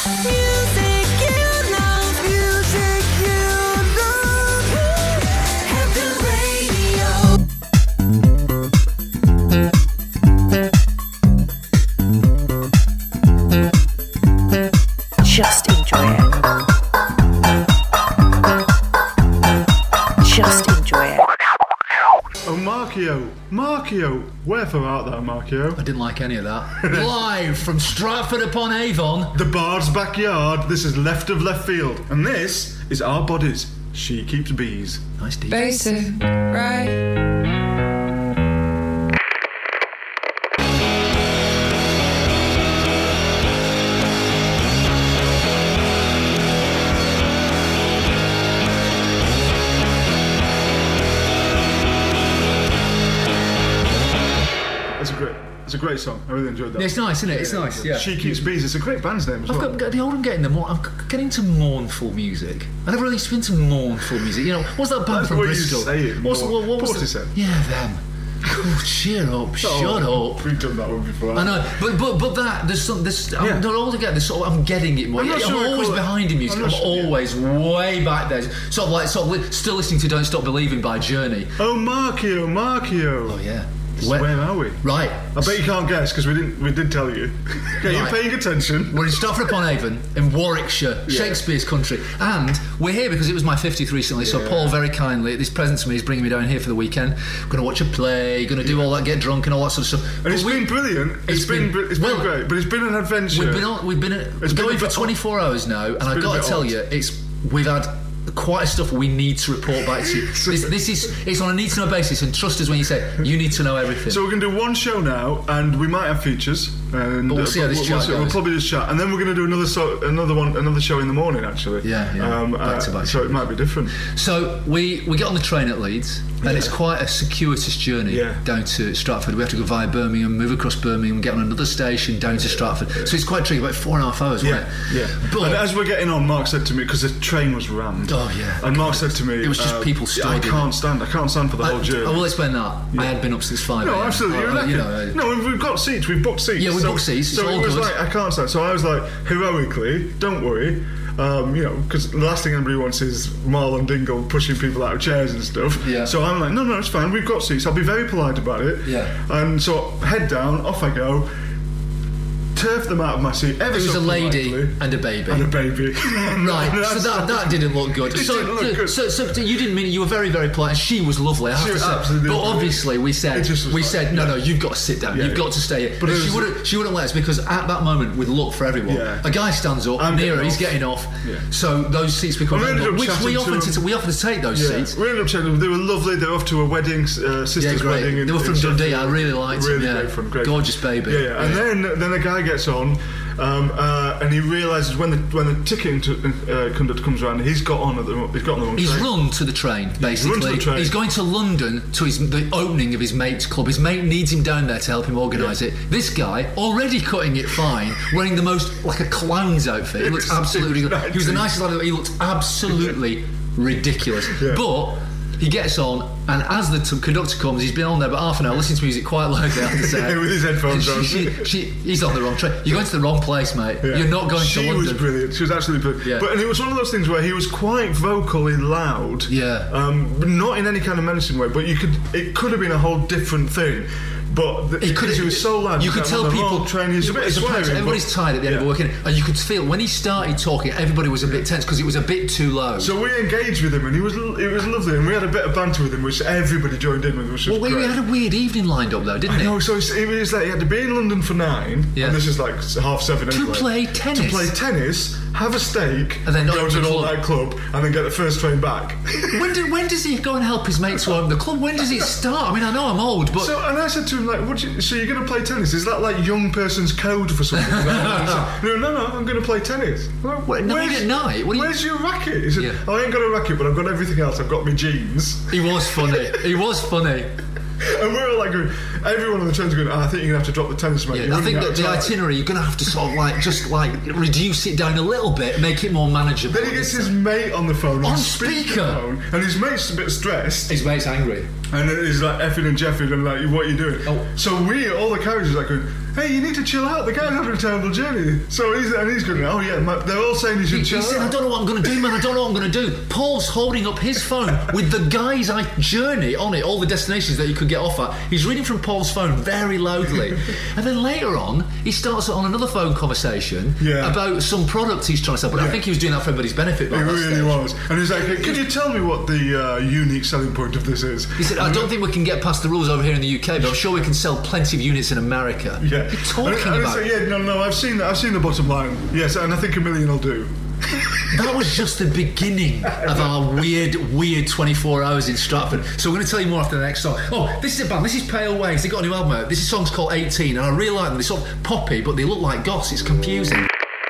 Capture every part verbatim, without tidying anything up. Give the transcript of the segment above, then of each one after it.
Music you love, music you love. Happy Radio. Just enjoy it. Just enjoy it. Oh, Markio, Markio, wherefore art thou, Markio? I didn't like any of that. Live from Stratford upon Avon. The Bard's backyard. This is left of left field, and this is Our Bodies. She keeps bees. Nice deep. Basic, right? It's a great, it's a great song. I really enjoyed that. It's nice, isn't it? It's nice, yeah. She keeps bees. It's a great band's name as I've well. got, the older I'm getting, the more I'm getting into mournful music. I never really been to mournful music. You know, what's that band That's from what you Bristol? say it, What's, mourn- what, what was Portishead. the- Yeah, them. Oh, cheer up, shut Oh, up. We've done that one before. I know, but but but that there's some there's Yeah. I'm not older get this sort of, I'm getting it more. I'm I'm, not sure I always call it- behind in music. I'm I'm, not sure- yeah. always way back there. Sort of like sort of li- still listening to Don't Stop Believing by Journey. Oh, Markio, Markio. Oh yeah. Where, Where are we? Right. I bet you can't guess because we didn't. We did tell you. Okay, you're Right. paying attention. We're in Stratford upon Avon in Warwickshire, Yeah. Shakespeare's country, and we're here because it was my fiftieth recently. So Yeah. Paul very kindly, this present to me, is bringing me down here for the weekend. We're going to watch a play, going to do all that, get drunk and all that sort of stuff. And it's But we- been brilliant. it's it's been, been- it's been well, great, but it's been an adventure. We've been on, we've been It's going been a for bit twenty-four hours now, and I've been a got to bit tell odd. you, it's we've had quite a stuff we need to report back to you. This, this is it's on a need to know basis, and trust us when you say you need to know everything. So we're going to do one show now, and we might have features. And, But we'll uh, see how this we'll, chat see- we'll goes. probably just chat, and then we're going to do another so, another one, another show in the morning. Actually, Yeah, yeah. Um, Back to uh, back so shows. it might be different. So we, we get on the train at Leeds, and Yeah. it's quite a circuitous journey Yeah. down to Stratford. We have to go via Birmingham, move across Birmingham, get on another station down to Stratford. So it's quite tricky, about four and a half hours, Yeah, wasn't it? yeah. But and as we're getting on, Mark said to me because the train was rammed. Oh, yeah. And Mark said to me, It was just uh, people I stood in can't it. stand. I can't stand for the I, whole journey. I will explain that. Yeah. I had been up since five. No, a m. absolutely. You're Uh, lucky. you know, no, and we've got seats. We've booked seats. Yeah, we so, booked seats, it's So all it was good. like I can't stand. So I was like, heroically, don't worry. Um, you know, because the last thing anybody wants is Marlon Dingle pushing people out of chairs and stuff. Yeah. So I'm like, no, no, it's fine. We've got seats. I'll be very polite about it. Yeah. And so head down, off I go. Turf them out of my seat. Ever It was so a lady politely. and a baby. And a baby. Right, so that, that didn't look good. It so, didn't look good. So, so, so you didn't mean you were very, very polite. And she was lovely, I have She to was say. absolutely But brilliant. obviously, we It said, just was we like- said, no, yeah. no, you've got to sit down. Yeah, You've yeah. got to stay here. But And it she was- wouldn't, she wouldn't let us because at that moment, with luck for everyone, Yeah. a guy stands up, I'm nearer, getting he's off. getting off. Yeah. So those seats become And we ended available, up which we chatting to offered to, them. we offered to take those Yeah, seats. we ended up chatting. They were lovely. They were off to a wedding, uh, sister's Yeah, great. wedding. In, They were from in Dundee. Sheffield. I really liked them, Really yeah. great fun, great Gorgeous fun. baby. Yeah, yeah. And Yeah. then then a guy gets on, um, uh, and he realises when the when the ticketing to, uh, conductor comes around, he's got on at the he's got on the wrong He's train. run to the train, basically. run to the train. He's going to London to his the opening of his mate's club. His mate needs him down there to help him organise Yeah. it. This guy, already cutting it fine, wearing the most, like a clown's outfit. He It looks was- absolutely it was good. He was the nineteen. nicest lad. He looked absolutely ridiculous. Yeah. But he gets on, and as the t- conductor comes, he's been on there about half an hour listening to music quite loudly, I have to say. Yeah, with his headphones And on. she, she, she, he's on the wrong train. You're going to the wrong place, mate. Yeah. You're not going she to London. was brilliant. She was absolutely brilliant. Yeah. But and it was one of those things where he was quite vocally loud. Yeah. Um, but not in any kind of menacing way. But you could. It could have been a whole different thing. But the, He could because he was so loud. You could that tell on the people. wrong train. He was a bit it's swearing, but- everybody's tired at the end of Yeah. working, and you could feel when he started talking, everybody was a bit tense because it was a bit too low. So we engaged with him, and he was it was lovely, and we had a bit of banter with him, which everybody joined in with, which was well, we, we great. had a weird evening lined up though, didn't I know, it? so he was like he had to be in London for nine, Yeah. and this is like half seven To anyway. play tennis? To play tennis, have a steak, And then go go to to an the all-night club, and then get the first train back. When, do, when does he go and help his mates to open the club? When does it start? I mean, I know I'm old, but So, and I said to him, like, what you, so you're going to play tennis? Is that like young person's code for something? Like that? no, no, no, I'm going to play tennis. Well, What, nine at night? What do you- where's your racket? He said, Yeah. oh, I ain't got a racket, but I've got everything else. I've got my jeans. he was funny. He was funny. And we were like, going, everyone on the train's going, oh, I think you're going to have to drop the tennis, mate. Yeah, You're I running think out that of the time." itinerary you're going to have to sort of like just like reduce it down a little bit, make it more manageable. Then he gets his mate on the phone, On speaker, speaker? and his mate's a bit stressed, His mate's angry. and he's like effing and jeffing, and like, what are you doing? Oh. So we, all the carriages, are like, going, hey, you need to chill out. The guy's having a terrible journey. So he's and he's going, oh yeah, my, they're all saying he should He, chill he said, out. I don't know what I'm going to do, man. I don't know what I'm going to do. Paul's holding up his phone with the guy's I journey on it, all the destinations that you could get off at. He's reading from Paul's phone very loudly. And then later on, he starts on another phone conversation Yeah. about some product he's trying to sell. But I Yeah. think he was doing that for everybody's benefit. by He that really stage. was. And he's like, can you tell me what the uh, unique selling point of this is? He said, I don't think we can get past the rules over here in the U K, but I'm sure we can sell plenty of units in America. Yeah. What are you talking and, and about? Like, yeah, no, no, I've seen that. I've seen the bottom line. Yes, and I think a million will do. That was just the beginning of our weird, weird twenty-four hours in Stratford. So we're going to tell you more after the next song. Oh, this is a band. This is Pale Waves. They got a new album out. This song's called eighteen, and I really like them. They're sort of poppy, but they look like goths. It's confusing.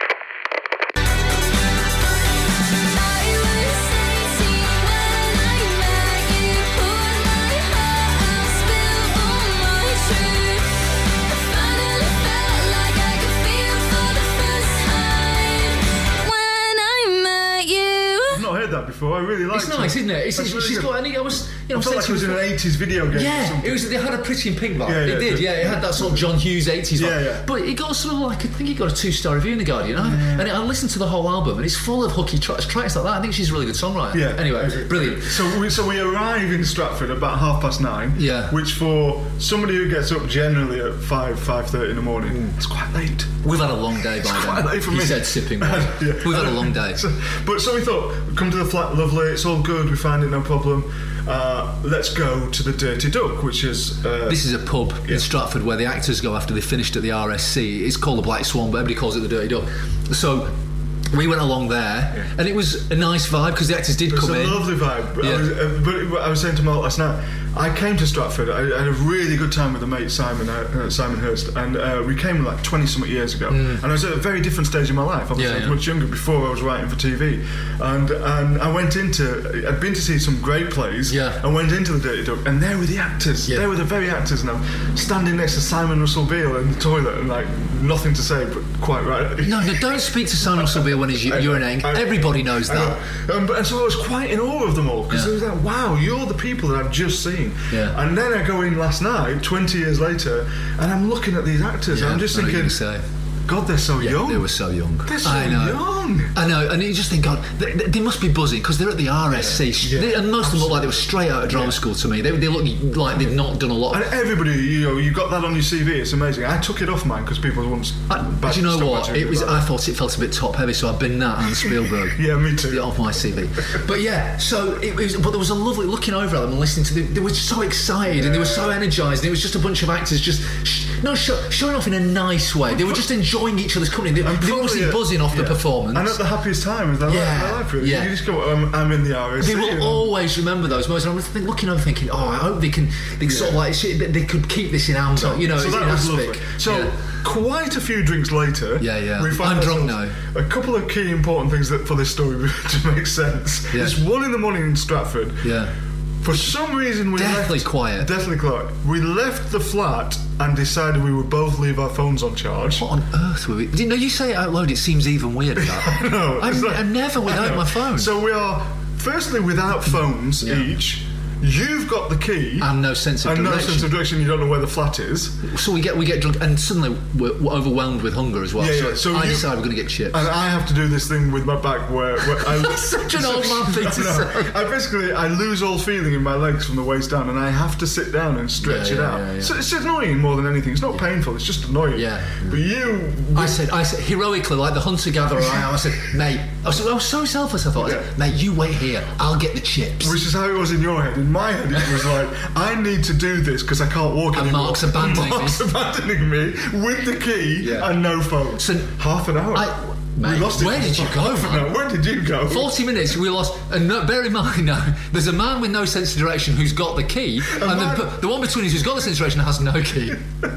That before, I really like It's nice, isn't it? It's, it's, really she's good. got. I think I was, you know, I felt like it was in an eighties video game. or Yeah, something. it was. They had a Pretty in Pink vibe. Yeah, yeah, it did. yeah. Yeah, it had that sort of John Hughes eighties vibe. Yeah, yeah. But it got sort of like I think it got a two-star review in the Guardian. I, Yeah. And I listened to the whole album, and it's full of hooky tracks, tracks like that. I think she's a really good songwriter. Yeah. Anyway, brilliant. So we so we arrive in Stratford about half past nine. Yeah. Which for somebody who gets up generally at five five thirty in the morning, it's quite late. We've had a long day by Quite then. late for He me. said sipping wine. Yeah. We've had a long day. So, but so we thought, come to the flat, lovely. It's all good. We find it, no problem. Uh, let's go to the Dirty Duck, which is uh, This is a pub Yeah. in Stratford where the actors go after they finished at the R S C. It's called the Black Swan, but everybody calls it the Dirty Duck. So we went along there, Yeah. and it was a nice vibe because the actors did It's come a in. lovely vibe. But, Yeah. I was, uh, but I was saying to Mark last night, I came to Stratford. I, I had a really good time with a mate, Simon uh, Simon Hurst, and uh, we came like twenty something years ago. And I was at a very different stage in my life. Obviously, Mm. Yeah, I was yeah. much younger before I was writing for T V, and and I went into. I'd been to see some great plays. Yeah. And went into the Dirty Duck, and there were the actors. Yeah. They were the very actors. Now standing next to Simon Russell Beale in the toilet, and like nothing to say, but quite right. No, no, don't speak to Simon Russell Beale when he's u- urinating. I- Everybody knows I that. know. Um, but, and so I was quite in awe of them all because Yeah. it was like, wow, you're the people that I've just seen. Yeah. And then I go in last night, twenty years later, and I'm looking at these actors. Yeah, and I'm just I know what thinking, you're gonna say. God, they're so Yeah, young. they were so young. They're so I know. young. I know, and you just think, God, they, they they must be buzzing because they're at the R S C, Yeah, They- and most of them look like they were absolutely. straight out of drama Yeah. school to me. They, they look like they'd not done a lot. And Of, everybody, you know, you got that on your C V. It's amazing. I took it off mine because people once. I, do you know what? It was. I thought it felt a bit top heavy, so I've been that and Spielberg. Yeah, me too. Get off my C V. But yeah, so it was. But there was a lovely looking over at them and listening to them. They were so excited and they were so energised. And it was just a bunch of actors just sh- no sh- showing off in a nice way. They were just enjoying each other's company. They, And they were probably, obviously uh, buzzing off the yeah. performance. And at the happiest time of their, Yeah, life, their life, really. yeah. You just go, I'm, I'm in the R S C. They will you know. always remember those moments. And I'm think, looking over, thinking, "Oh, I hope they can. They sort of like shit, they- they could keep this in amber, you know, so that in was aspic." lovely. So Yeah. quite a few drinks later, Yeah, yeah. we find I'm drunk ourselves A couple of key important things that for this story to make sense. Yeah. It's one in the morning in Stratford. Yeah. For some reason, we Deathly left, quiet. Deathly quiet. We left the flat and decided we would both leave our phones on charge. What on earth were we? You know, you say it out loud, it seems even weirder. That. No, I'm, it's like- I'm never I without know. my phone. So we are firstly without phones Yeah. each. You've got the key. And no sense of and no direction. sense of direction. You don't know where the flat is. So we get we get drunk, and suddenly we're, we're overwhelmed with hunger as well. Yeah, so yeah, so I you- decide we're going to get chips. And I have to do this thing with my back where, where I Such an old man thing to I know. say. I basically I lose all feeling in my legs from the waist down, and I have to sit down and stretch Yeah, it yeah, out. yeah, yeah. So it's annoying more than anything. It's not painful. It's just annoying. Yeah. But you, I said, I said heroically, like the hunter-gatherer I am. I said, mate, I was, I was so selfless. I thought, I said, Yeah. mate, you wait here. I'll get the chips. which is how it was in your head. In my head, it was like I need to do this because I can't walk And anymore. Mark's abandoning Mark's me. abandoning me with the key Yeah. and no phone. So half an hour. I- we mate, lost it. where did you go, No, man? where did you go? forty minutes, we lost. And no, bear in mind now, there's a man with no sense of direction who's got the key, and man- the, the one between us who's got the sense of direction has no key.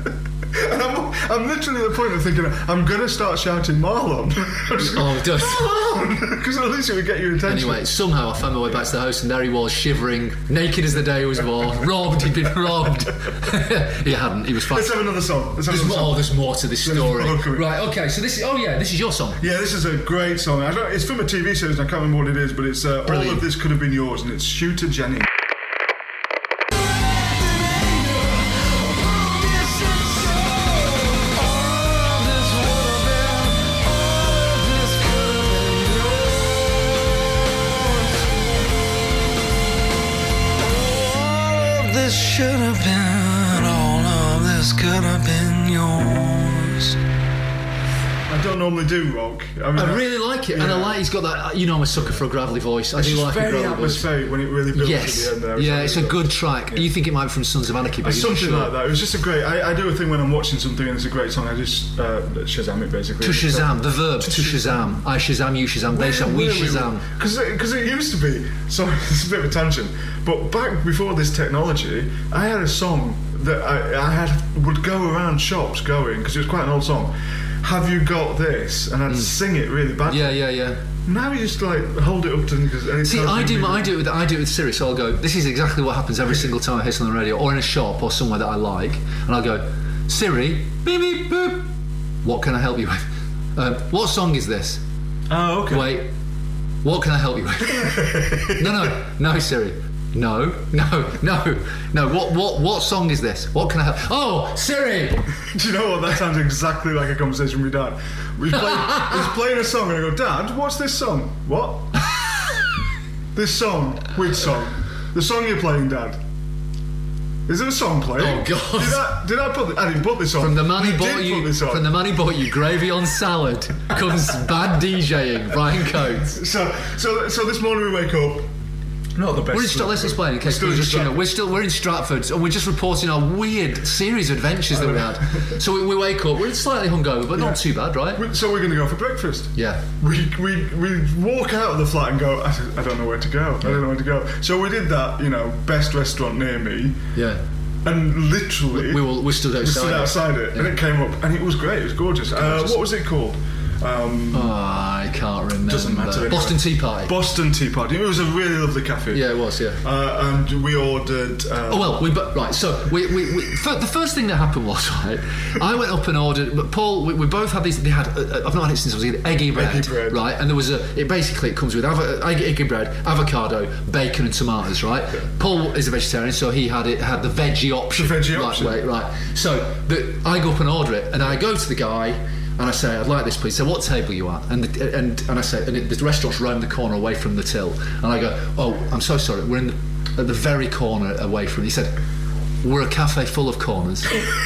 And I'm, I'm literally at the point of thinking I'm going to start shouting Marlon. Oh, does. Because at least it would get your attention. Anyway, somehow I found my way back to the house, and there he was, shivering, naked as the day was born, robbed. He'd been robbed. He hadn't. He was fine. Let's have another song. Let's have There's another more, song. there's more to this There's story. more coming. Right, okay, so this is, oh yeah, this is your song. Yeah, this is a great song. I don't, it's from a T V series, and I can't remember what it is, but it's uh, All Brilliant. of This Could Have Been Yours, and it's Shooter Jenny. All this should have been, all of this could have been yours. I don't normally do rock. I, mean, I really like it, and I yeah. like he's got that. You know, I'm a sucker for a gravelly voice. I It's do just like a very gravelly voice. atmospheric when it really builds Yes, at the end there. yeah, it's a good track. You think it might be from Sons of Anarchy, but you're not Something sure. like that. It was just a great. I, I do a thing when I'm watching something and it's a great song. I just uh, Shazam it basically. To Shazam, the verb to Shazam. I Shazam, you Shazam, they Shazam, we Shazam. Because because it used to be. Sorry, it's a bit of a tangent. But back before this technology, I had a song that I, I had would go around shops going because it was quite an old song. Have you got this? And I'd sing it really badly. Yeah, yeah, yeah. Now you just like hold it up to because. and it See, tells I you do, really- I do it with, I do it with Siri. So I'll go. This is exactly what happens every single time I hear something on the radio, or in a shop, or somewhere that I like, and I'll go, Siri, beep beep boop. What can I help you with? Um, what song is this? Oh, okay. Wait, what can I help you with? no, no, no, Siri. No, no, no, no. What, what, what song is this? What can I help? Oh, Siri. Do you know what? That sounds exactly like a conversation with my dad. We play, he's playing a song and I go, Dad, what's this song? What? This song? Which song? The song you're playing, Dad. Is there a song playing? Oh, God. Did I, did I put this? I didn't put this on. From the man You who bought did you, put this on. from the man who bought you gravy on salad comes bad DJing. Brian Coates. So, so, so this morning we wake up. Not the best. We're in Stratford. Let's explain in case Still people in just you know. Stratford. We're still we're in Stratford, and we're just reporting our weird series of adventures that we had. So we, we wake up. We're slightly hungover, but not too bad, right? We- So we're going to go for breakfast. Yeah. We, we we walk out of the flat and go, I, I don't know where to go. I don't know where to go. So we did that, you know, best restaurant near me. Yeah. And literally, We will. We stood we outside. stood outside it, and it came up, and it was great. It was gorgeous. Uh, Gorgeous. what was it called? Um, Oh, I can't remember. Doesn't matter anyway. Boston Tea Party. Boston Tea Party. It was a really lovely cafe. Yeah, it was. Yeah. Uh, and we ordered. Um, Oh well, we but right. So we, we, we f- the first thing that happened was right. I went up and ordered. But Paul, we, we both had these. They had. Uh, I've not had it since I was either eggy bread, Eggy bread. right? And there was a. It basically it comes with avo- egg- eggy bread, avocado, bacon, and tomatoes, right? Paul is a vegetarian, so he had it had the veggie option. The veggie right, option. Right, right. So the, I go up and order it, and I go to the guy. And I say, I'd like this, please. So, what table are you at? And the, and and I say, and it, the restaurant's round the corner away from the till. And I go, oh, I'm so sorry. We're in the, at the very corner away from. He said, we're a cafe full of corners.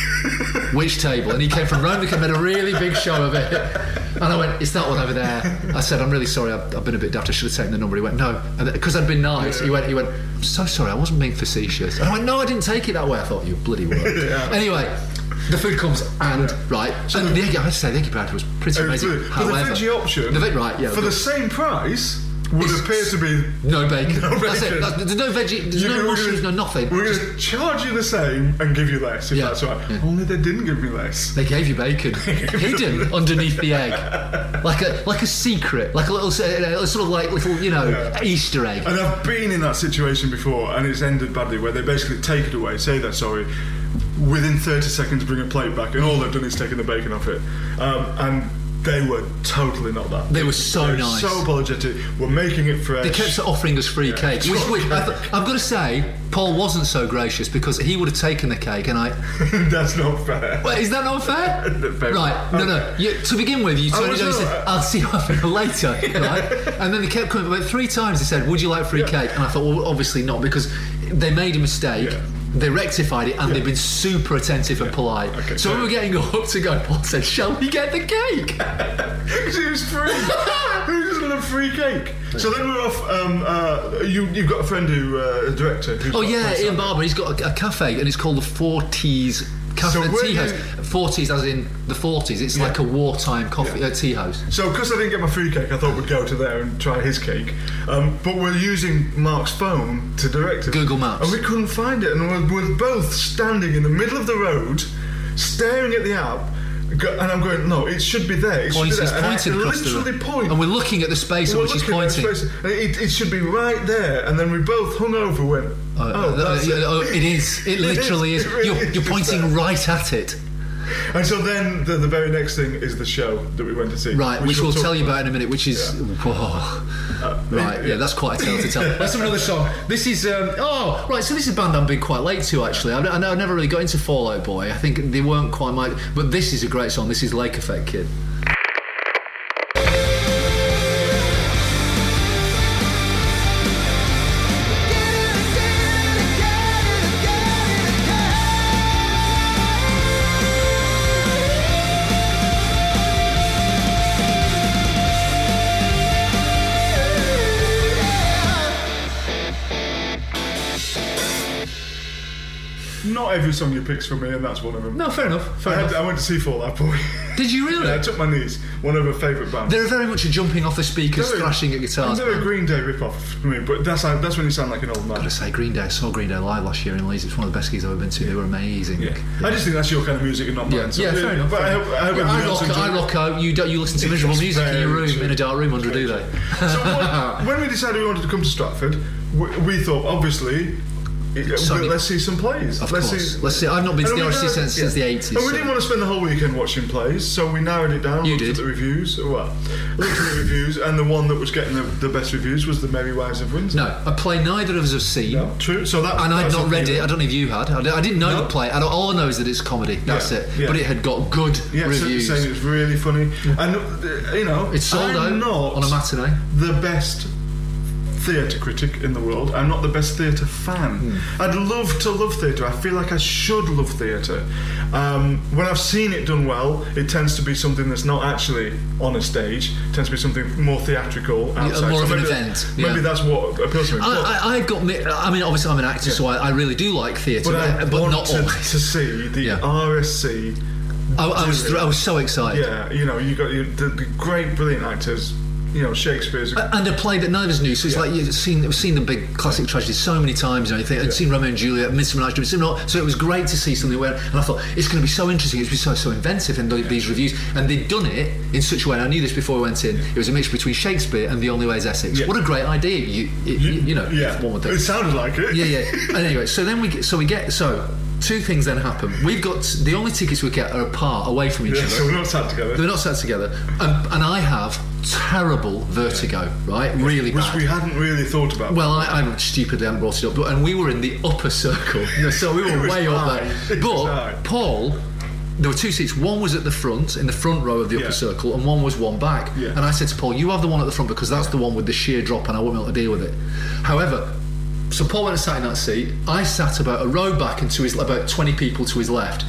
Which table? And he came from round the corner, made a really big show of it. And I went, it's that one over there. I said, I'm really sorry. I've, I've been a bit daft. I should have taken the number. He went, no, because I'd been nice. He went, he went, I'm so sorry. I wasn't being facetious. And I went, no, I didn't take it that way. I thought you bloody were. Yeah. Anyway. The food comes and right, and the egg, I have to say the eggy bread was pretty it was amazing. good. But the However, veggie option, the ve- right, yeah, for the same price, would It's- appear to be. no bacon. No That's it. bacon. That's, there's no veggie. There's You- no we're mushrooms. gonna- No nothing. We're Just- going to charge you the same and give you less, if Yeah, that's right. yeah. Only they didn't give me less. They gave you bacon hidden underneath the egg, like a like a secret, like a little uh, sort of like little you know Yeah. Easter egg. And I've been in that situation before, and it's ended badly, where they basically take it away, say that sorry, within thirty seconds bring a plate back, and all they've done is taken the bacon off it. Um, and they were totally not that. They were so They were nice. so apologetic. We're making it fresh. They kept offering us free cake. Which, which, I th- I've got to say, Paul wasn't so gracious because he would have taken the cake, and I. That's not fair. Wait, is that not fair? Fair. Right, no, no. You, to begin with, you I told was me, you all said, right. I'll see you after later, right? And then they kept coming, but three times they said, would you like free Yeah. cake? And I thought, well, obviously not, because they made a mistake. Yeah. They rectified it, and they've been super attentive and polite. Okay, so so- when we were getting up to go, Paul said, shall we get the cake? Because it was free. Who doesn't love free cake? So then we're off. Um, uh, you, you've got a friend who, uh, a director. Who's Oh got a yeah, place Ian out there. Barber, he's got a, a cafe, and it's called the Forties Cafe So and where Tea you- House. Forties as in the forties. It's Yeah. like a wartime coffee Yeah. uh, tea house. So, because I didn't get my free cake, I thought we'd go to there and try his cake. Um, but we're using Mark's phone to direct us. Google Maps. And we couldn't find it. And we're, we're both standing in the middle of the road, staring at the app. go- And I'm going, no, it should be there. It should Points, be he's there. And I pointing across the literally road. point. And we're looking at the space on We're which he's looking at pointing. the space, and It, it should be right there. And then we both hung over, went, Uh, oh, uh, that's uh, it. oh, it is. It literally is. It really You're, is you're just pointing there. right at it. And so then the, the very next thing is the show that we went to see. Right, which, we'll talk tell you about in a minute, which is. Whoa. Right, yeah, that's quite a tale to tell. Let's have another song. This is. Um, oh, right, so this is a band I've been quite late to, actually. I, I know I never really got into Fall Out Boy. I think they weren't quite my. But this is a great song. This is Lake Effect Kid. Get it, get it, get it, get it. not every song you pick's for me, and that's one of them. No, fair enough. Fair I, had, enough. I went to see Fall Out Boy. Did you really? Yeah, I took my niece. One of her favourite bands. They're very much a jumping off the speakers, They're a- thrashing at guitars. They're a man. Green Day rip-off for me, but that's how, that's when you sound like an old man. Gotta say, Green Day. I saw Green Day live last year in Leeds. It's one of the best gigs I've ever been to. They were amazing. Yeah. I just think that's your kind of music and not mine. Yeah, so- yeah, fair enough. But I hope, I hope Yeah, I everybody else rock, I enjoyed- rock out. You don't. You listen to miserable It's music in your very room, true. in a dark room under a duvet. So what, when we decided we wanted to come to Stratford, we, we thought, obviously, it- Sorry. let's see some plays. Of let's course. See, Let's see. I've not been to And the we R S C narrowed- since, since the yeah. eighties. And we so- didn't want to spend the whole weekend watching plays, so we narrowed it down. You looked did. at the reviews. Well, looked at the reviews, and the one that was getting the, the best reviews was The Merry Wives of Windsor. No, a play neither of us have seen. No, true. So that And I'd that's not read appealing. it. I don't know if you had. I d- I didn't know No. the play. I don't, all I know is that it's comedy. That's Yeah, it. yeah. But it had got good Yeah, so reviews. saying it's really funny, and uh, you know, It's sold I'm out not on a matinee. the best theatre critic in the world. I'm not the best theatre fan. Hmm. I'd love to love theatre. I feel like I should love theatre. Um, when I've seen it done well, it tends to be something that's not actually on a stage. It tends to be something more theatrical outside. more of an maybe event, that- yeah. Maybe that's what appeals to me. But- I, I, I got. mi- I mean, obviously, I'm an actor, so I, I really do like theatre, but I but, but want not to, always. to see the Yeah. R S C. I, I was. thr- I was so excited. Yeah, you know, you got you, the, the great, brilliant actors. You know, Shakespeare's. A, And a play that none of us knew, so it's Yeah. like you've seen, we've seen the big classic tragedies so many times, you know, you think, I'd Yeah. seen Romeo and Juliet, Midsummer Night's Dream, seen all- so it was great to see something where, and I thought, it's going to be so interesting, it's going to be so, so inventive in the, these reviews, and they'd done it in such a way, and I knew this before we went in, it was a mixture between Shakespeare and The Only Way is Essex. Yeah. What a great idea, you, you, you, you know, yeah, one would think. it sounded like it. Yeah, yeah. And anyway, so then we get, so we get, so two things then happen. We've got, the only tickets we get are apart, away from each Yeah, other. so we're not sat together. They're not sat together, and, and I have terrible vertigo, right? Really Which bad. we hadn't really thought about. Well, I, I stupidly haven't brought it up, but and we were in the upper circle, you know, so we It were was way up high. there. It was But high. Paul, there were two seats. One was at the front, in the front row of the upper Yeah. circle, and one was one back. Yeah. And I said to Paul, "You have the one at the front because that's the one with the sheer drop, and I won't be able to deal with it." However, so Paul went and sat in that seat. I sat about a row back and to his about twenty people to his left.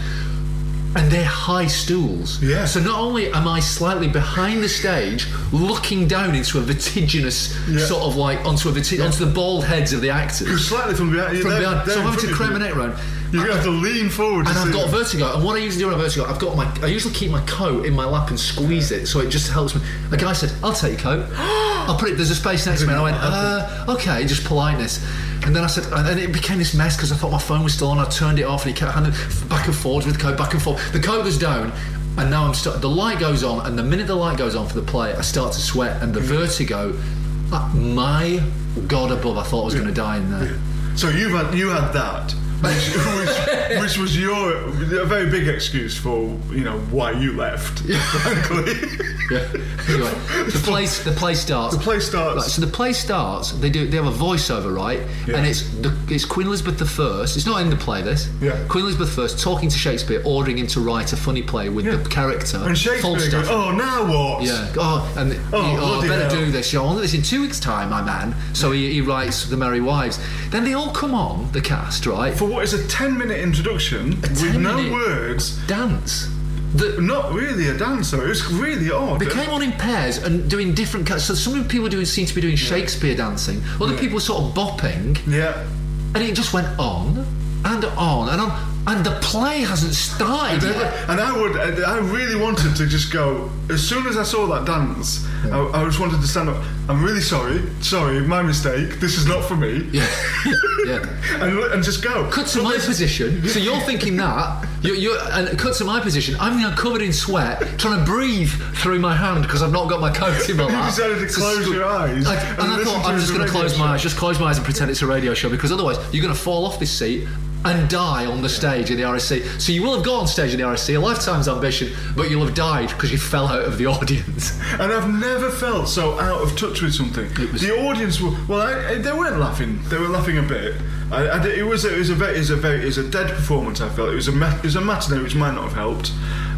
And they're high stools. Yeah. So not only am I slightly behind the stage, looking down into a vertiginous Yeah. sort of like onto a verti- onto the bald heads of the actors You're slightly from behind. from they're- behind. they're So I'm in having to front cram of my you. neck round. You're going to have to lean forward to And I've see got them. vertigo, and what I usually do when I have vertigo, I've got my, I usually keep my coat in my lap and squeeze it, so it just helps me. A guy said, "I'll take your coat." I'll put it. There's a space next to me, and I went, uh, "Okay," just politeness. And then I said, and then it became this mess because I thought my phone was still on. I turned it off, and he kept handing back and forth with the coat, back and forth. The coat goes down, and now I'm start. The light goes on, and the minute the light goes on for the play, I start to sweat, and the vertigo. uh, My God above, I thought I was going to die in there. So you've had you had that, which, which, which was your a very big excuse for you know why you left. Frankly, Yeah. Anyway, the play the play starts. the play starts. Right, so the play starts. They do. They have a voiceover, right? Yeah. And it's the, it's Queen Elizabeth the First. It's not in the play. This. Yeah. Queen Elizabeth the First talking to Shakespeare, ordering him to write a funny play with Yeah. the character and Shakespeare Falstaff. goes, "Oh, now what?" Yeah. Oh, and he, Oh, oh, I bloody better hell. do this. You know, I'll do this in two weeks' time, my man. So he, he writes The Merry Wives. Then they all come on the cast, right? For what is a ten-minute introduction with ten no minute- words, Dance. The, not really a dance though. It was really odd. They came on in pairs and doing different. ca- So some people doing seem to be doing Shakespeare dancing. Other Yeah. people were sort of bopping, Yeah. and it just went on and on and on. And the play hasn't started yet. And I would, I really wanted to just go. As soon as I saw that dance, I, I just wanted to stand up. I'm really sorry, sorry, my mistake. This is not for me. Yeah, yeah. And, and just go. Cut to But my there's- position. So you're thinking that you're, you're and cut to my position. I'm now covered in sweat, trying to breathe through my hand because I've not got my coat in my You lap. decided to So close squ- your eyes I, and and I listen thought to I'm it just as a going to close radio my show. eyes, just close my eyes and pretend it's a radio show because otherwise you're going to fall off this seat and die on the stage in the R S C. So you will have got on stage in the R S C, a lifetime's ambition, but you'll have died because you fell out of the audience. And I've never felt so out of touch with something. was- The audience were well. I, I- they weren't laughing. They were laughing a bit. I, I, it was a, it was a very it was a very it was a dead performance. I felt it was a ma- it was a matinee, which might not have helped.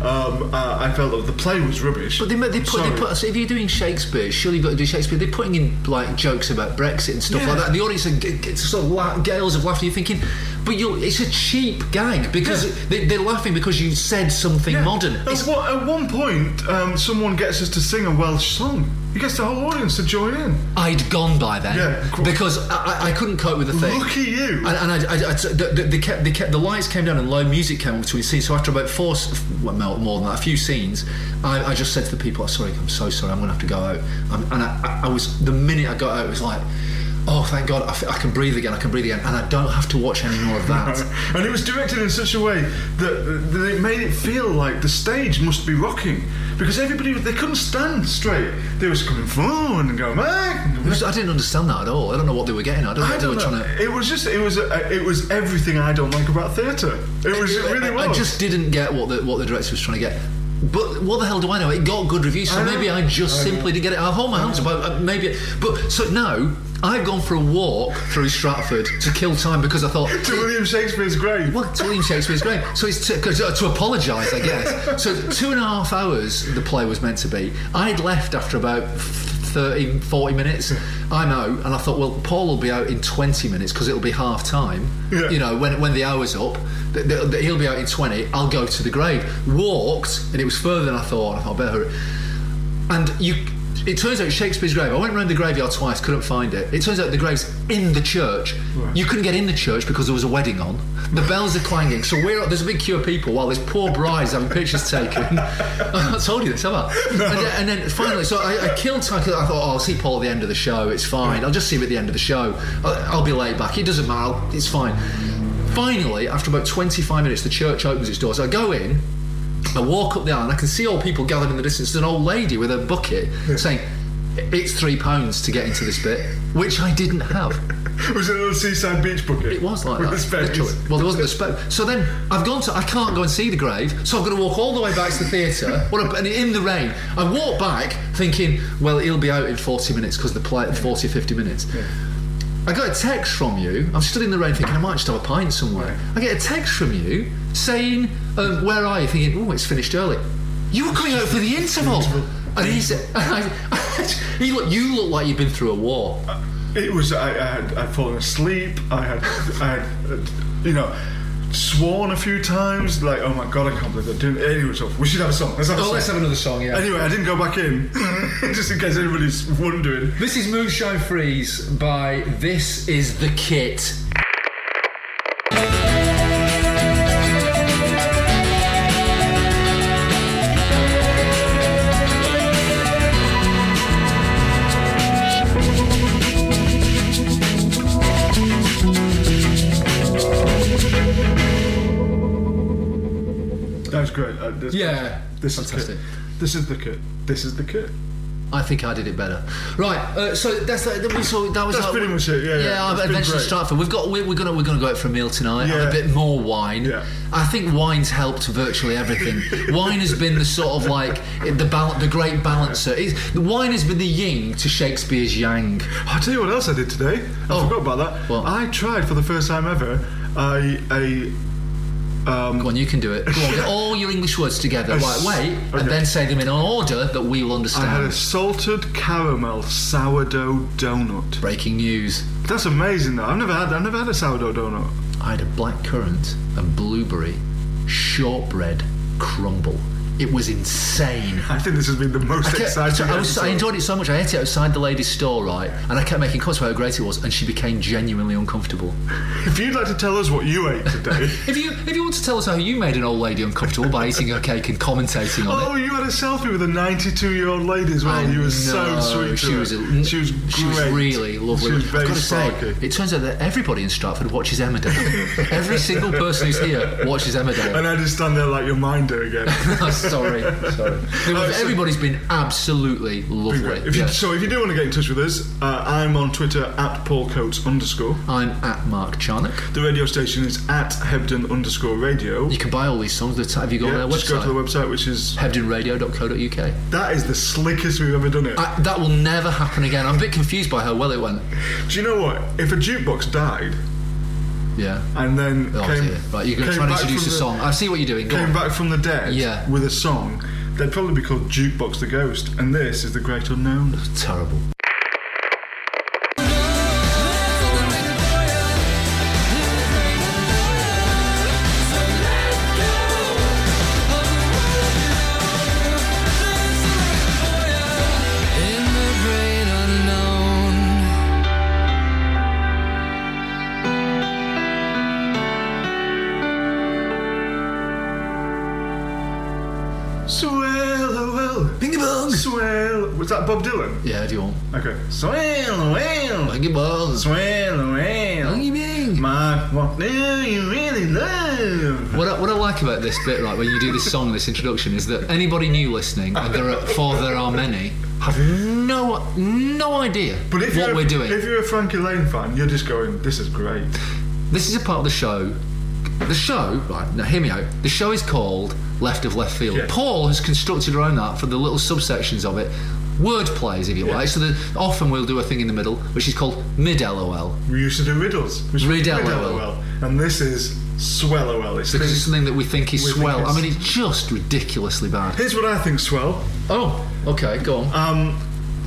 Um, uh, I felt that the play was rubbish. But they, they put, Sorry. they put. So if you're doing Shakespeare, surely you've got to do Shakespeare. They're putting in like jokes about Brexit and stuff Yeah. like that. And the audience are g- g- sort of la- gales of laughter. You're thinking, but you're, it's a cheap gag because Yeah. they, they're laughing because you said something Yeah. modern. At, It's- one, at one point, um, someone gets us to sing a Welsh song. He gets the whole audience to join in. I'd gone by then Yeah, cool. because I, I I couldn't cope with the thing. Look at you. And, and I, I, I, the, the, they kept, they kept, the lights came down and loud music came on between scenes. So after about four, s- well, more more than that, a few scenes, I, I just said to the people, oh, "Sorry, I'm so sorry. I'm going to have to go out." Um, and I, I, I was the minute I got out, it was like, "Oh, thank God, I, f- I can breathe again. I can breathe again, and I don't have to watch any more of that." And it was directed in such a way that, that it made it feel like the stage must be rocking because everybody they couldn't stand straight. They was coming forward and going back. It was- I didn't understand that at all. I don't know what they were getting at. I don't know I what they don't were know. trying to. It was just it was uh, it was everything I don't like about theatre. It was it really was. I just didn't get what the what the director was trying to get. But what the hell do I know? It got good reviews, so I know. maybe I just I know. simply didn't get it. I'll hold my hands up. I- I- Maybe, but so now I've gone for a walk through Stratford to kill time because I thought. to William Shakespeare's grave. Well, to William Shakespeare's grave. So it's to, 'cause, uh, to apologise, I guess. So two and a half hours the play was meant to be. I'd left after about thirty, forty minutes. I'm out, and I thought, well, Paul will be out in twenty minutes because it'll be half time. Yeah. You know, when when the hour's up, th- th- th- he'll be out in twenty. I'll go to the grave. Walked, and it was further than I thought. I thought, I better hurry. And you. It turns out Shakespeare's grave. I went round the graveyard twice, couldn't find it. It turns out the grave's in the church. Right. You couldn't get in the church because there was a wedding on. The bells are clanging, so we're there's a big queue of people while this poor bride's having pictures taken. I told you this, have I? And, then, and then finally, so I, I killed time. 'Cause I thought, oh, I'll see Paul at the end of the show. It's fine. I'll just see him at the end of the show. I'll, I'll be late back. It doesn't matter. I'll- It's fine. Finally, after about twenty-five minutes, the church opens its doors. I go in. I walk up the aisle and I can see all people gathered in the distance. There's an old lady with a bucket saying, "It's three pounds to get into this bit," which I didn't have. Was it a little seaside beach bucket? It was like with that. the spades? literally. Well, there wasn't a space. So then I've gone to. I can't go and see the grave, so I've got to walk all the way back to the theatre. What a- and in the rain, I walk back thinking, well, he'll be out in forty minutes because the play forty, fifty minutes. I got a text from you. I'm stood in the rain thinking I might just have a pint somewhere. I get a text from you saying, um, "Where are you?" Thinking, "Oh, it's finished early." You were coming out for the interval, and he said, "He look, you look like you've been through a war." It was. I, I had. I'd fallen asleep. I had. I had. uh, You know. Sworn a few times, like, oh my god, I can't believe they're doing it. Anyway, so we should have a song. Let's have a Oh, song. let's have another song, yeah. Anyway, I didn't go back in, just in case anybody's wondering. This is Moonshine Freeze by This Is The Kit. That was great. Uh, this, Yeah, this fantastic. Is the kit. This is the kit. This is the kit. I think I did it better. Right, uh, so that's that. So that was That's our- pretty much it, yeah, yeah. Yeah, It's I've been eventually great. Stratford. We've got. We're, we're gonna. We're gonna go out for a meal tonight. Have Yeah. a bit more wine. Yeah. I think wine's helped virtually everything. Wine has been the sort of like the bal- the great balancer. It's, the wine has been the yin to Shakespeare's yang. I'll tell you what else I did today. I Oh. forgot about that. What? I tried for the first time ever a a um, Go on, you can do it. Go on, get all your English words together. A Right, s- wait, okay. and then say them in an order that we will I understand. had a salted caramel sourdough donut. Breaking news. That's amazing though. I've never had I've never had a sourdough donut. I had a black currant and blueberry shortbread crumble. It was insane. I think this has been the most I, kept, exciting. I, was, I episode. enjoyed it so much. I ate it outside the lady's store, right? And I kept making comments about how great it was, and she became genuinely uncomfortable. If you'd like to tell us what you ate today. If you if you want to tell us how you made an old lady uncomfortable by eating her cake and commentating on Oh, it. you had a selfie with a ninety-two-year-old lady as well. I You were so know, sweet. to She her. was, a, she was great. she was really lovely. She was very I've got to sparky. say, it turns out that everybody in Stratford watches Emmerdale. Every single person who's here watches Emmerdale. And I just stand there like your minder again. sorry, sorry. Oh, so- Everybody's been absolutely lovely. If you, Yeah. So if you do want to get in touch with us, uh, I'm on Twitter at Paul Coates underscore. I'm at Mark Charnock. The radio station is at Hebden underscore radio. You can buy all these songs. The t- Have you got Yeah, their just website? go to the website, which is hebden radio dot co dot U K. that is the slickest we've ever done it. I, that will never happen again. I'm a bit confused by how well it went. Do you know what? If a jukebox died, Yeah. and then Oh, came, dear. Right, you're going to came try and back introduce a from the- song. I see what you're doing. Go came on. back from the dead Yeah. with a song, they'd probably be called Jukebox the Ghost, and this is The Great Unknown. Terrible. In the great unknown. Swell, well, Bingy bong. swell. Was that Bob Dylan? Yeah, do you want? Okay. Swell, well, Bingy bong. swell, well. Bingy bing. My, what do you really love? What I, what I like about this bit, right, when you do this song, this introduction, is that anybody new listening, and there are, for there are many, have no no idea But if what you're, we're doing. if you're a Frankie Lane fan, you're just going, this is great. This is a part of the show. The show, right, now hear me out. The show is called Left of Left Field. Yeah. Paul has constructed around that for the little subsections of it. Word plays, if you Yeah. like. So that often we'll do a thing in the middle, which is called mid L O L. We used to do riddles. which was Rid Rid LOL. LOL. And this is Swell O L. It's Because it's things- something that we think is we think swell. I it's- mean, it's just ridiculously bad. Here's what I think swell. Oh, okay, go on. Um,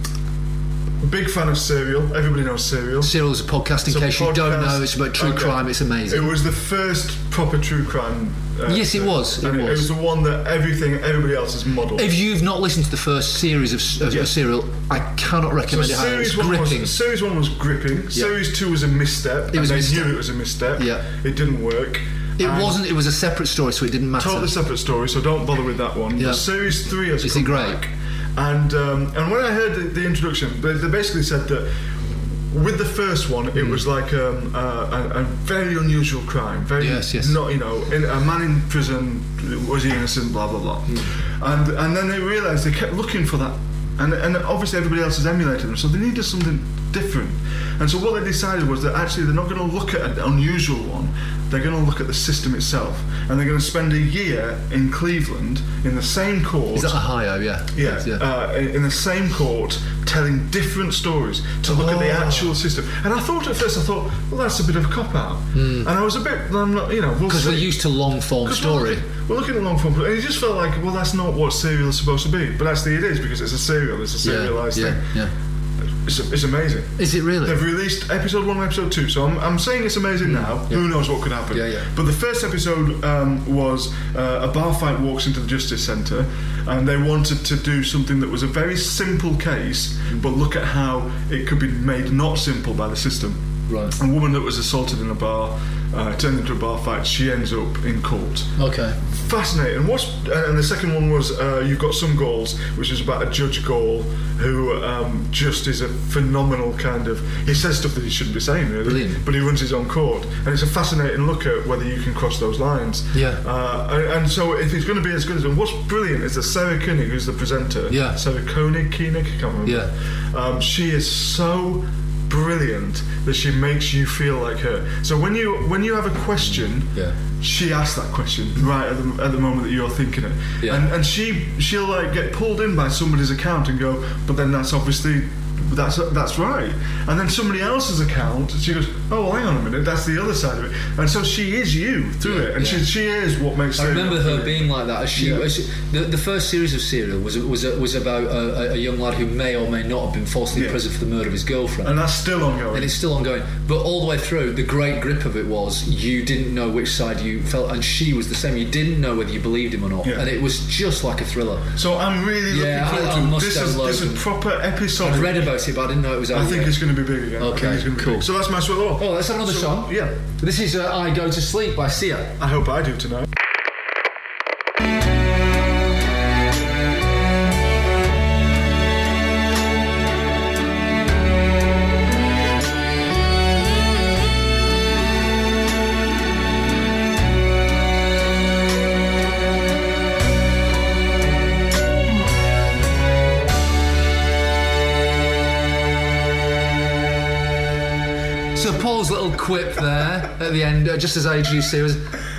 big fan of Serial. Everybody knows Serial. Serial's a podcast, in It's a case you don't podcast. know. It's about true Okay. crime. It's It amazing. was the first proper true crime. Uh, Yes, it was, it and was. It was the one that everything, everybody else has modelled. If you've not listened to the first series of, of Yeah. Serial, I cannot So recommend it highly. It's series one, gripping. was, series one was gripping. Series two was a misstep. It was a and they misstep. knew it was a misstep. Yeah. It didn't work. It And wasn't. It was a separate story, so it didn't matter. Totally separate story, so don't bother with that one. Yeah. But series three has Is come it great? back. And um, and when I heard the, the introduction, they, they basically said that with the first one, it was like um, uh, a, a very unusual crime. Very Yes, yes. Not, you know, in, a man in prison, was he innocent? Blah blah blah. And and then they realised they kept looking for that, and and obviously everybody else has emulated them, so they needed something different. And so what they decided was that actually they're not going to look at an unusual one. They're going to look at the system itself, and they're going to spend a year in Cleveland in the same court. Is that Ohio? Yeah. Yeah, yeah. Uh, in in the same court, telling different stories to look at the Oh. actual system. And I thought at first, I thought, well, that's a bit of a cop out. And I was a bit, I'm not, you know, we'll Because see. we're used to long form 'Cause story. We're looking, we're looking at long form, and it just felt like, well, that's not what serial is supposed to be. But actually, it is because it's a serial. It's a Yeah, serialized yeah, thing. yeah. It's, it's amazing. Is it really? They've released episode one and episode two, so I'm, I'm saying it's amazing now. Who knows what could happen? Yeah, yeah. But the first episode um, was uh, a bar fight walks into the Justice Centre, and they wanted to do something that was a very simple case, but look at how it could be made not simple by the system. Right. A woman that was assaulted in a bar uh, turned into a bar fight. She ends up in court. Okay. Fascinating. What's uh, and the second one was uh, You've Got Some Goals, which is about a Judge Gall who um, just is a phenomenal kind of. He says stuff that he shouldn't be saying, really. Brilliant. But he runs his own court, and it's a fascinating look at whether you can cross those lines. Yeah. Uh, and, and so if it's going to be as good as, and what's brilliant is that Sarah Koenig, who's the presenter. Yeah. Sarah Koenig, Koenig, I can't remember. Yeah. Um, she is so brilliant that she makes you feel like her. So when you when you have a question, Yeah. she asks that question right at the, at the moment that you're thinking it, Yeah. and and she she'll like get pulled in by somebody's account and go, but then that's obviously that's that's right, and then somebody else's account, she goes, oh well, hang on a minute, that's the other side of it, and so she is you through Yeah, it, and yeah. she she is what makes. I Serial remember her brilliant. being like that. As she, Yeah. as she the, the first series of Serial was was was about a, a young lad who may or may not have been falsely Yeah. imprisoned for the murder of his girlfriend. and that's still ongoing. And it's still ongoing. But all the way through, the great grip of it was you didn't know which side you felt, and she was the same. You didn't know whether you believed him or not. Yeah. And it was just like a thriller. so I'm really Yeah, looking I- forward I to must this. Is, download this is them. a proper episode. I'd read about it, but I didn't know it was out I think yet. it's going to be big again. I Okay, think it's going to be cool. big. So that's my swallow. Oh, let's have another So, song. Yeah, This is uh, I Go to Sleep by Sia. I hope I do tonight. So Paul's little quip there at the end, uh, just as I introduced Sia, was,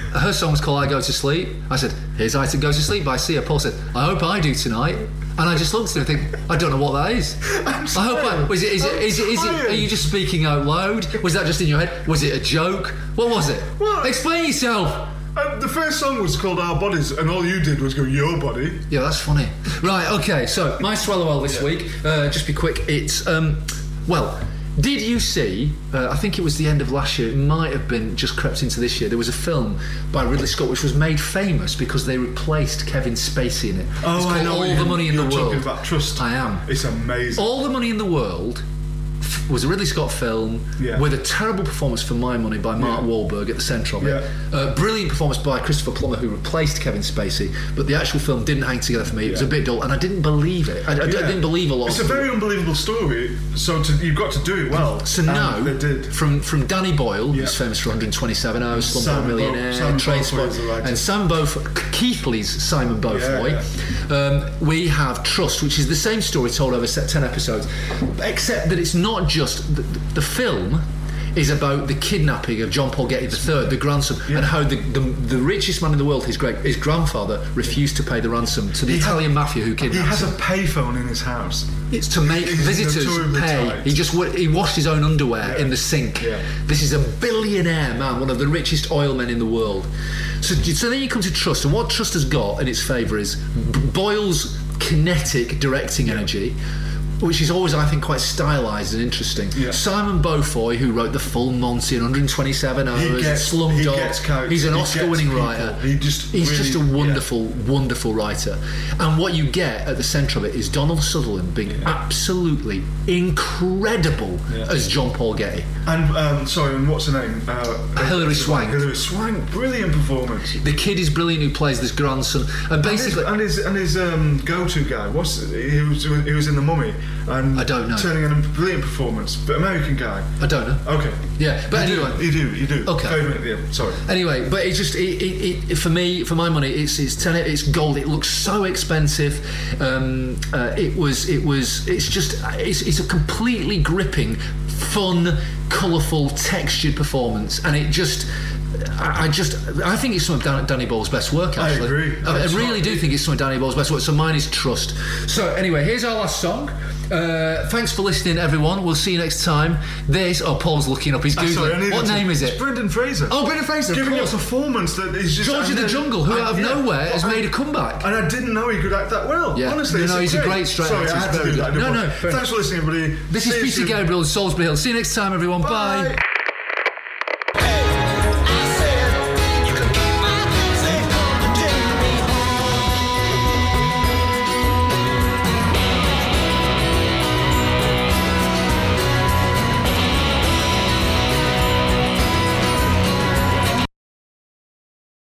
her song was called I Go to Sleep. I said, here's I to Go to Sleep by Sia. Paul said, I hope I do tonight. And I just looked at him and think, I don't know what that is. I'm I hope I, was it, is it, is it, is it, are you just speaking out loud? Was that just in your head? Was it a joke? What was it? What? Explain yourself. Uh, the first song was called Our Bodies, and all you did was go, your body. Yeah, that's funny. Right, okay, so my Swallow this Yeah. week, uh, just be quick, it's, um, well, did you see, uh, I think it was the end of last year, it might have been just crept into this year, there was a film by Ridley Scott which was made famous because they replaced Kevin Spacey in it. Oh, it's I called know All what the you- Money in the you're World. talking about Trust. I am. It's amazing. All the Money in the World f- was a Ridley Scott film Yeah. with a terrible performance for my money by Mark Yeah. Wahlberg at the centre of it. Yeah. Uh, brilliant performance by Christopher Plummer, who replaced Kevin Spacey, but the actual film didn't hang together for me. It was a Yeah. bit dull, and I didn't believe it. I, I Yeah. didn't believe a lot. It's a of it. very unbelievable story, so to, you've got to do it well. So And now, they did. from from Danny Boyle, Yeah. who's famous for one hundred twenty-seven hours, Slumdog Simon Bo- Millionaire, Simon Train Beaufoy Spot, is the writer. and Simon Beaufoy, Keithley's Simon Beaufoy. Yeah, Um, we have Trust, which is the same story told over se- ten episodes, except that it's not just the, the film. Is about the kidnapping of John Paul Getty the third, the grandson, and how the, the the richest man in the world, his great his grandfather, refused to pay the ransom to the He had- Italian mafia who He kidnapped has a him. payphone in his house. It's to make He's visitors notoriously pay. tight. He just wa- he washed his own underwear Yeah. in the sink. Yeah. This is a billionaire man, one of the richest oil men in the world. So, so then you come to Trust, and what Trust has got in its favour is B- Boyle's kinetic directing energy, which is always, I think, quite stylised and interesting. Yeah. Simon Beaufoy, who wrote The Full Monty and one hundred twenty-seven hours, He gets- Slumdog, he gets characters, he's an he Oscar-winning gets people. writer. He just he's really- just a yeah. wonderful, wonderful writer. And what you get at the centre of it is Donald Sutherland being absolutely incredible Yeah. as John Paul Getty. And, um, sorry, and what's her name? Uh, Hilary Swank. Hilary Swank, brilliant performance. The kid is brilliant who plays this grandson, and basically. and his and his, and his um, go-to guy, what's he was he was in The Mummy, and I don't know. turning in a brilliant performance, but American guy. I don't know. Okay, Yeah, but you anyway. do, you do, you do. Okay. Favourite, yeah, sorry. Anyway, but it just it, it, it, for me, for my money, it's it's ten, it's gold. It looks so expensive. Um, uh, it was it was it's just it's, it's a completely gripping, fun, colourful, textured performance, and it just. I I just, I think it's some of Dan- Danny Boyle's best work. I Actually, agree. I, I That's really right. do think it's some of Danny Boyle's best work. So mine is Trust. So anyway, here's our last song. Uh, thanks for listening, everyone. We'll see you next time. This, oh, Paul's looking up. He's Ah, sorry, I googling. needed What to- name is It's it? Brendan Fraser. Oh, Brendan Fraser. of Giving a course. performance that is just George of the and then- Jungle, who I- out of yeah, nowhere has but I- made a comeback. And I didn't know he could act that well. Yeah. Honestly, No, it's no, he's a great straight Sorry, actor. I He's had to very do good. that. I do No, no, apologize. fair Thanks for listening, everybody. This See is you Peter soon. Gabriel in Salisbury Hill. See you next time, everyone. Bye. Bye.